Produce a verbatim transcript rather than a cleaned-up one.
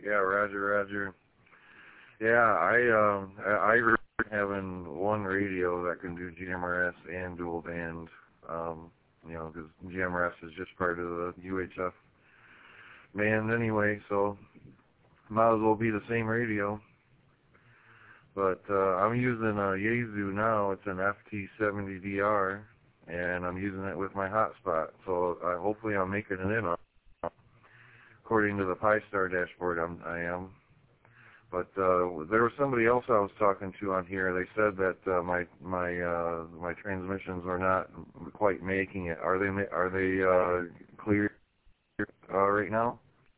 Yeah, Roger, Roger. Yeah, I um I I heard having one radio that can do G M R S and dual band. Um, you know, because G M R S is just part of the U H F band anyway, so might as well be the same radio. But uh, I'm using a Yaesu now. It's an F T seventy D R, and I'm using it with my hotspot. So uh, hopefully I'm making it in. According to the Pi-Star dashboard, I'm, I am. But uh, there was somebody else I was talking to on here. They said that uh, my my uh, my transmissions are not quite making it. Are they are they uh, clear uh, right now?